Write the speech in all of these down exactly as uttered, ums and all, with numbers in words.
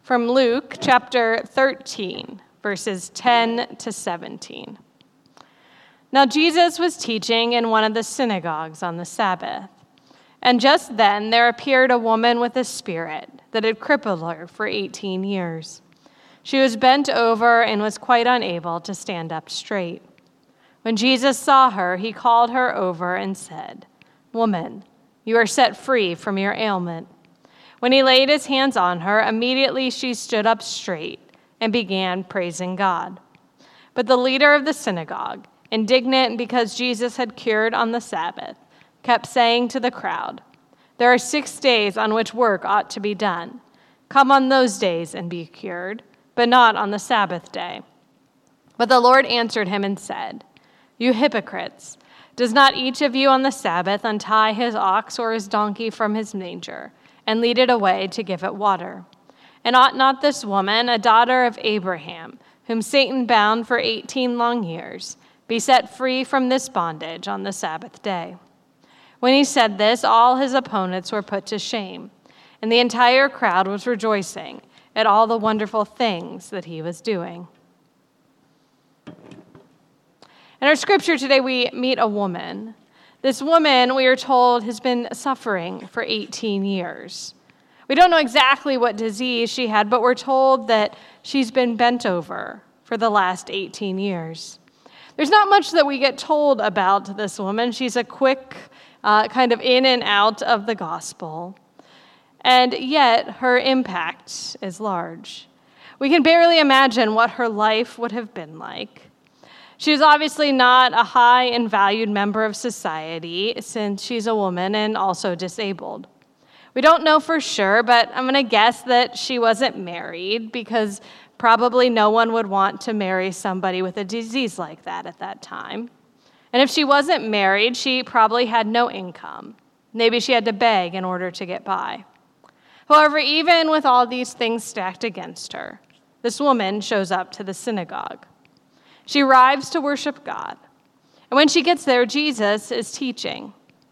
from Luke chapter thirteen, verses ten to seventeen. Now Jesus was teaching in one of the synagogues on the Sabbath, and just then there appeared a woman with a spirit that had crippled her for eighteen years. She was bent over and was quite unable to stand up straight. When Jesus saw her, he called her over and said, "Woman, you are set free from your ailment." When he laid his hands on her, immediately she stood up straight and began praising God. But the leader of the synagogue, indignant because Jesus had cured on the Sabbath, kept saying to the crowd, "There are six days on which work ought to be done. Come on those days and be cured, but not on the Sabbath day." But the Lord answered him and said, "You hypocrites, does not each of you on the Sabbath untie his ox or his donkey from his manger and lead it away to give it water? And ought not this woman, a daughter of Abraham, whom Satan bound for eighteen long years, be set free from this bondage on the Sabbath day?" When he said this, all his opponents were put to shame, and the entire crowd was rejoicing at all the wonderful things that he was doing. In our scripture today, we meet a woman. This woman, we are told, has been suffering for eighteen years. We don't know exactly what disease she had, but we're told that she's been bent over for the last eighteen years. There's not much that we get told about this woman. She's a quick uh, kind of in and out of the gospel, and yet her impact is large. We can barely imagine what her life would have been like. She was obviously not a high and valued member of society since she's a woman and also disabled. We don't know for sure, but I'm going to guess that she wasn't married because probably no one would want to marry somebody with a disease like that at that time. And if she wasn't married, she probably had no income. Maybe she had to beg in order to get by. However, even with all these things stacked against her, this woman shows up to the synagogue. She arrives to worship God. And when she gets there, Jesus is teaching.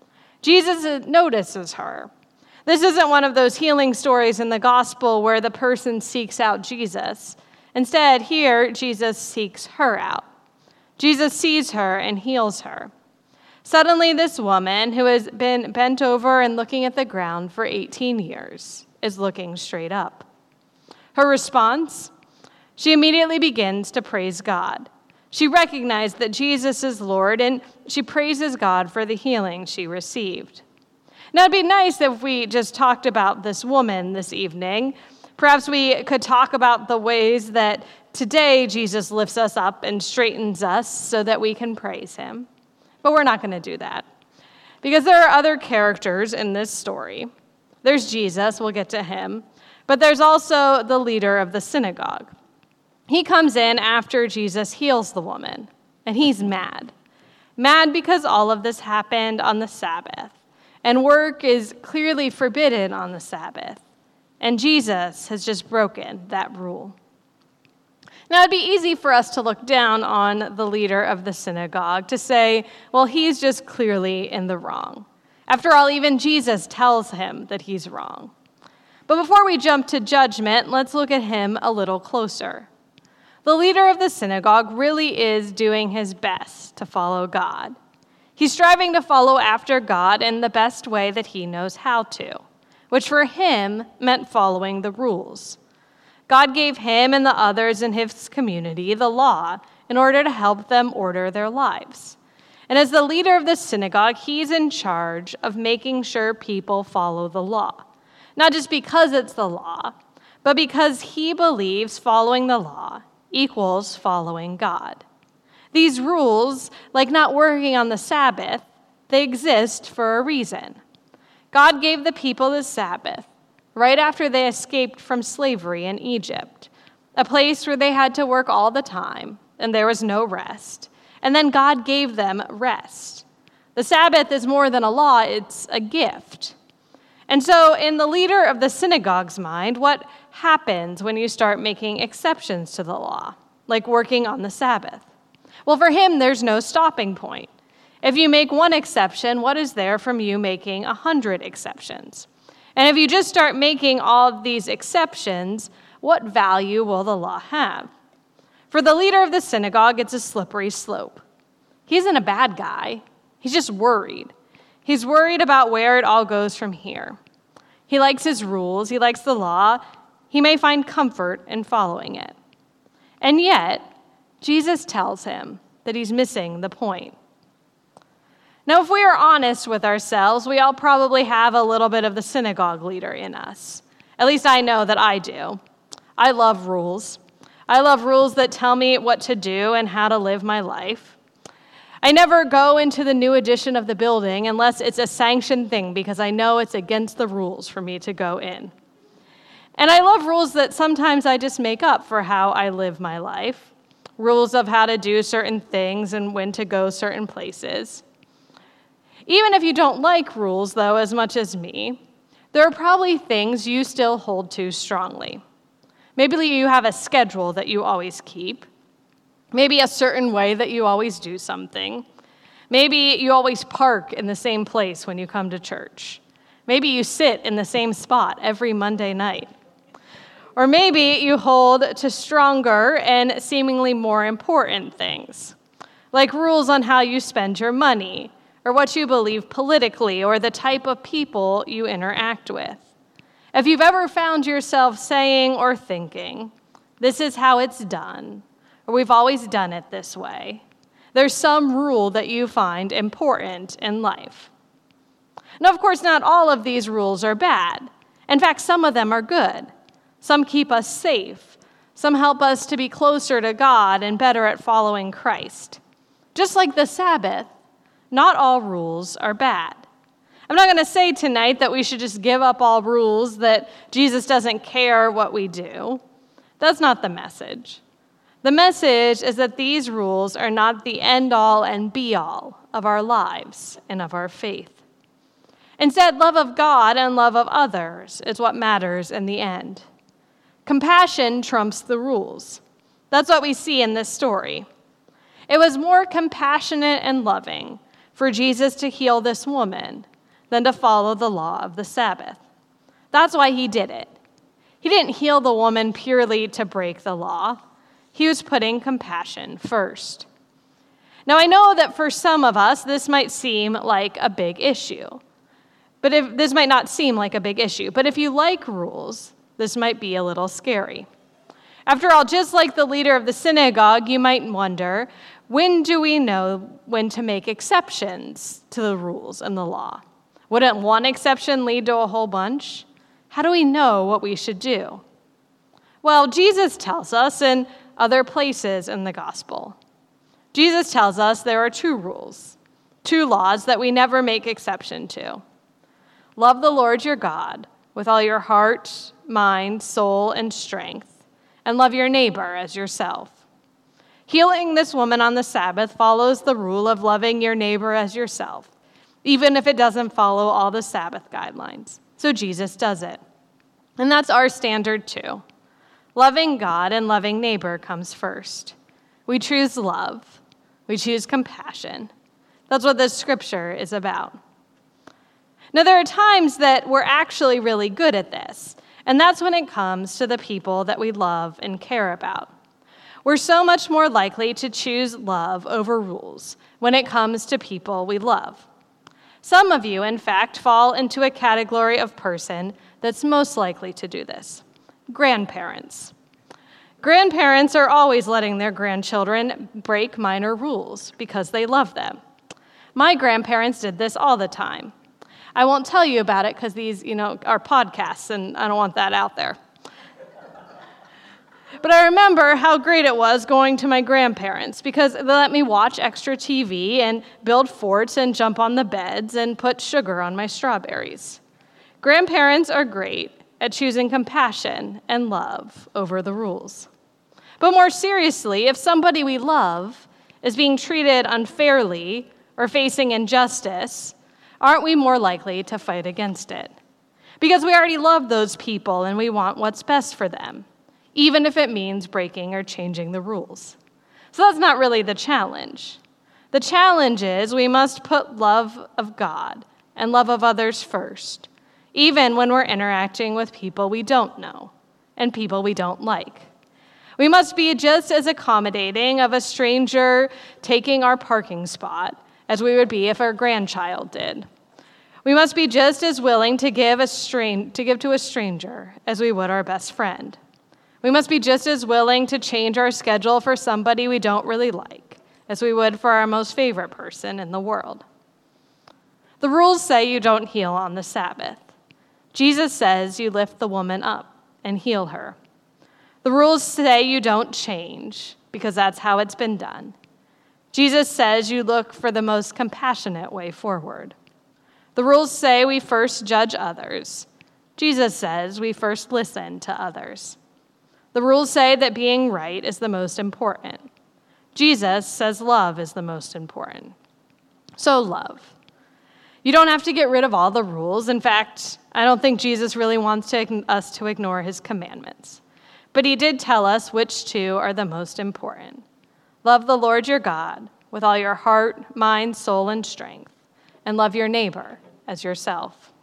Jesus notices her. This isn't one of those healing stories in the gospel where the person seeks out Jesus. Instead, here, Jesus seeks her out. Jesus sees her and heals her. Suddenly, this woman, who has been bent over and looking at the ground for eighteen years, is looking straight up. Her response? She immediately begins to praise God. She recognized that Jesus is Lord, and she praises God for the healing she received. Now, it'd be nice if we just talked about this woman this evening. Perhaps we could talk about the ways that today Jesus lifts us up and straightens us so that we can praise him. But we're not going to do that because there are other characters in this story. There's Jesus, we'll get to him, but there's also the leader of the synagogue. He comes in after Jesus heals the woman, and he's mad. Mad because all of this happened on the Sabbath, and work is clearly forbidden on the Sabbath, and Jesus has just broken that rule. Now, it'd be easy for us to look down on the leader of the synagogue to say, well, he's just clearly in the wrong. After all, even Jesus tells him that he's wrong. But before we jump to judgment, let's look at him a little closer. The leader of the synagogue really is doing his best to follow God. He's striving to follow after God in the best way that he knows how to, which for him meant following the rules. God gave him and the others in his community the law in order to help them order their lives. And as the leader of the synagogue, he's in charge of making sure people follow the law, not just because it's the law, but because he believes following the law equals following God. These rules, like not working on the Sabbath, they exist for a reason. God gave the people the Sabbath right after they escaped from slavery in Egypt, a place where they had to work all the time and there was no rest. And then God gave them rest. The Sabbath is more than a law, it's a gift. And so in the leader of the synagogue's mind, what happens when you start making exceptions to the law, like working on the Sabbath? Well, for him, there's no stopping point. If you make one exception, what is there from you making a hundred exceptions? And if you just start making all of these exceptions, what value will the law have? For the leader of the synagogue, it's a slippery slope. He isn't a bad guy. He's just worried. He's worried about where it all goes from here. He likes his rules. He likes the law. He may find comfort in following it. And yet, Jesus tells him that he's missing the point. Now, if we are honest with ourselves, we all probably have a little bit of the synagogue leader in us. At least I know that I do. I love rules. I love rules that tell me what to do and how to live my life. I never go into the new edition of the building unless it's a sanctioned thing because I know it's against the rules for me to go in. And I love rules that sometimes I just make up for how I live my life. Rules of how to do certain things and when to go certain places. Even if you don't like rules, though, as much as me, there are probably things you still hold to strongly. Maybe you have a schedule that you always keep. Maybe a certain way that you always do something. Maybe you always park in the same place when you come to church. Maybe you sit in the same spot every Monday night. Or maybe you hold to stronger and seemingly more important things, like rules on how you spend your money, or what you believe politically, or the type of people you interact with. If you've ever found yourself saying or thinking, this is how it's done, or we've always done it this way, there's some rule that you find important in life. Now, of course, not all of these rules are bad. In fact, some of them are good. Some keep us safe. Some help us to be closer to God and better at following Christ. Just like the Sabbath, not all rules are bad. I'm not going to say tonight that we should just give up all rules, that Jesus doesn't care what we do. That's not the message. The message is that these rules are not the end-all and be-all of our lives and of our faith. Instead, love of God and love of others is what matters in the end. Compassion trumps the rules. That's what we see in this story. It was more compassionate and loving for Jesus to heal this woman than to follow the law of the Sabbath. That's why he did it. He didn't heal the woman purely to break the law. He was putting compassion first. Now, I know that for some of us, this might seem like a big issue. But if this might not seem like a big issue. But if you like rules, this might be a little scary. After all, just like the leader of the synagogue, you might wonder, when do we know when to make exceptions to the rules and the law? Wouldn't one exception lead to a whole bunch? How do we know what we should do? Well, Jesus tells us in other places in the gospel. Jesus tells us there are two rules, two laws that we never make exception to. Love the Lord your God with all your heart, mind, soul, and strength, and love your neighbor as yourself. Healing this woman on the Sabbath follows the rule of loving your neighbor as yourself, even if it doesn't follow all the Sabbath guidelines. So Jesus does it. And that's our standard too. Loving God and loving neighbor comes first. We choose love. We choose compassion. That's what this scripture is about. Now, there are times that we're actually really good at this, and that's when it comes to the people that we love and care about. We're so much more likely to choose love over rules when it comes to people we love. Some of you, in fact, fall into a category of person that's most likely to do this: grandparents. Grandparents are always letting their grandchildren break minor rules because they love them. My grandparents did this all the time. I won't tell you about it because these, you know, are podcasts, and I don't want that out there. But I remember how great it was going to my grandparents because they let me watch extra T V and build forts and jump on the beds and put sugar on my strawberries. Grandparents are great at choosing compassion and love over the rules. But more seriously, if somebody we love is being treated unfairly or facing injustice, aren't we more likely to fight against it? Because we already love those people and we want what's best for them, even if it means breaking or changing the rules. So that's not really the challenge. The challenge is we must put love of God and love of others first, even when we're interacting with people we don't know, and people we don't like. We must be just as accommodating of a stranger taking our parking spot as we would be if our grandchild did. We must be just as willing to give a stran- to give to a stranger as we would our best friend. We must be just as willing to change our schedule for somebody we don't really like as we would for our most favorite person in the world. The rules say you don't heal on the Sabbath. Jesus says you lift the woman up and heal her. The rules say you don't change because that's how it's been done. Jesus says you look for the most compassionate way forward. The rules say we first judge others. Jesus says we first listen to others. The rules say that being right is the most important. Jesus says love is the most important. So love. You don't have to get rid of all the rules. In fact, I don't think Jesus really wants to, us to ignore his commandments. But he did tell us which two are the most important. Love the Lord your God with all your heart, mind, soul, and strength, and love your neighbor as yourself.